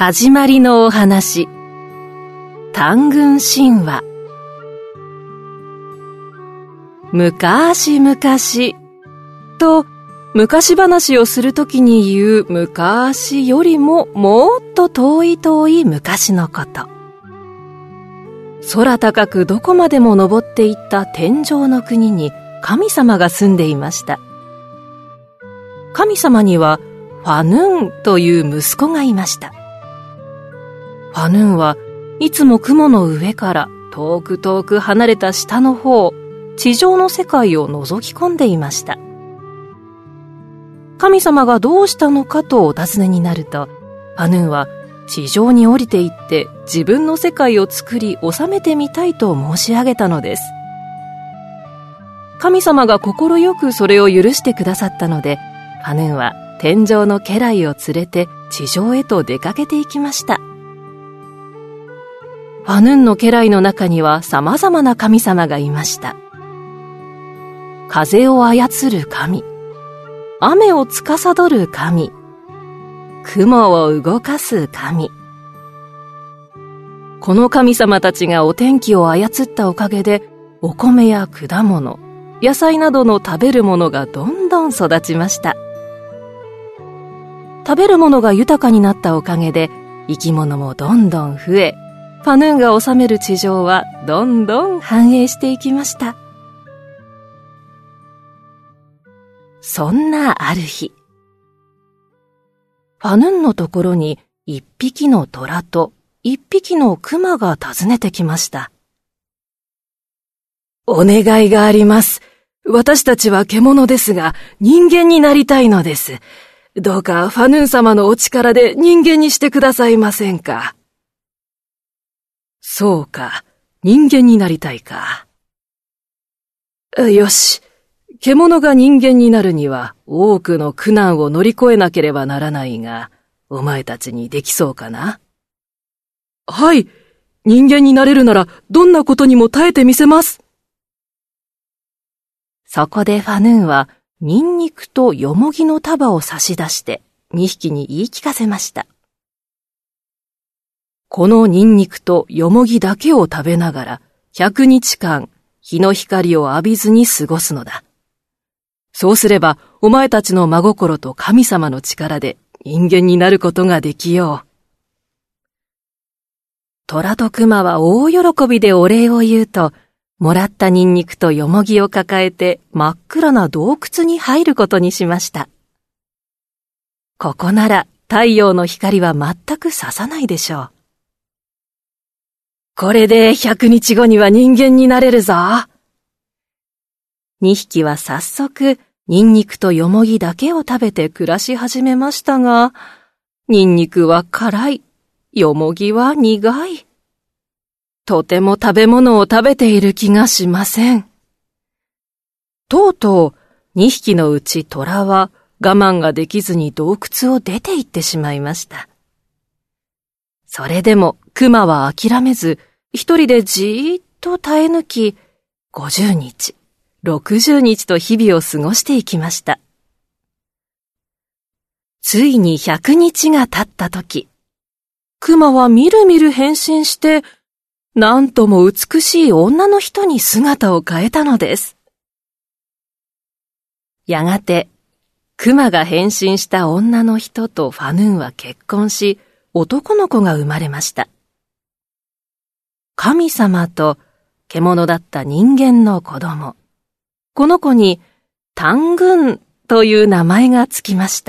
始まりのお話、単軍神話。昔々と昔話をするときに言う昔よりももっと遠い昔のこと。空高くどこまでも登っていった天上の国に神様が住んでいました。神様にはファヌーンという息子がいました。ファヌーンはいつも雲の上から遠く離れた下の方、地上の世界を覗き込んでいました。神様がどうしたのかとお尋ねになると、ファヌーンは地上に降りていって自分の世界を作り治めてみたいと申し上げたのです。神様が快くそれを許してくださったので、ファヌーンは天上の家来を連れて地上へと出かけていきました。ファヌーンの家来の中には様々な神様がいました。風を操る神、雨を司る神、雲を動かす神。この神様たちがお天気を操ったおかげで、お米や果物、野菜などの食べるものがどんどん育ちました。食べるものが豊かになったおかげで、生き物もどんどん増え、ファヌーンが治める地上はどんどん繁栄していきました。そんなある日、ファヌーンのところに一匹の虎と一匹の熊が訪ねてきました。お願いがあります。私たちは獣ですが人間になりたいのです。どうかファヌーン様のお力で人間にしてくださいませんか。そうか、人間になりたいか。よし、獣が人間になるには多くの苦難を乗り越えなければならないが、お前たちにできそうかな？はい、人間になれるならどんなことにも耐えてみせます。そこでファヌーンはニンニクとヨモギの束を差し出して2匹に言い聞かせました。このニンニクとヨモギだけを食べながら100日間日の光を浴びずに過ごすのだ。そうすればお前たちの真心と神様の力で人間になることができよう。虎と熊は大喜びでお礼を言うと、もらったニンニクとヨモギを抱えて真っ暗な洞窟に入ることにしました。ここなら太陽の光は全く差さないでしょう。これで100日後には人間になれるぞ。2匹は早速ニンニクとヨモギだけを食べて暮らし始めましたが、ニンニクは辛い、ヨモギは苦い。とても食べ物を食べている気がしません。とうとう2匹のうち虎は我慢ができずに洞窟を出て行ってしまいました。それでも熊は諦めず、一人でじーっと耐え抜き、50日、60日と日々を過ごしていきました。ついに100日が経った時、熊はみるみる変身して、なんとも美しい女の人に姿を変えたのです。やがて、熊が変身した女の人とファヌーンは結婚し、男の子が生まれました。神様と獣だった人間の子供。この子に単軍という名前がつきました。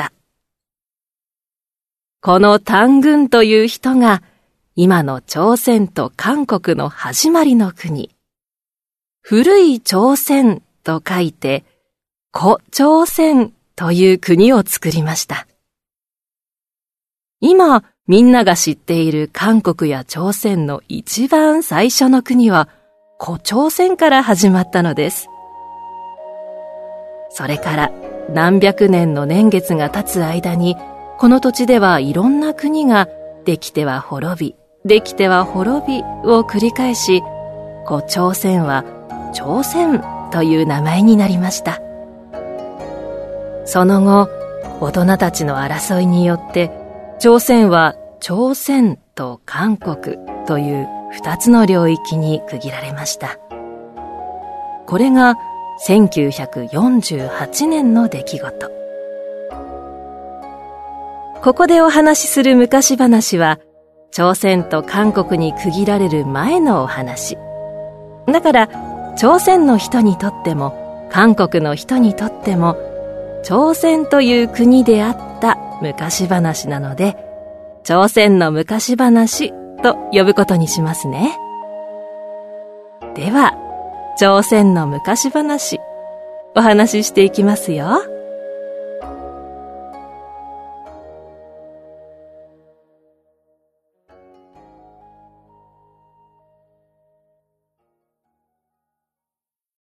この単軍という人が今の朝鮮と韓国の始まりの国。古い朝鮮と書いて古朝鮮という国を作りました。今みんなが知っている韓国や朝鮮の一番最初の国は古朝鮮から始まったのです。それから何百年の年月が経つ間に、この土地ではいろんな国ができては滅び、できては滅びを繰り返し、古朝鮮は朝鮮という名前になりました。その後、大人たちの争いによって、朝鮮は朝鮮と韓国という2つの領域に区切られました。これが1948年の出来事。ここでお話しする昔話は、朝鮮と韓国に区切られる前のお話。だから、朝鮮の人にとっても、韓国の人にとっても、朝鮮という国であった昔話なので、朝鮮の昔話と呼ぶことにしますね。では、朝鮮の昔話、お話ししていきますよ。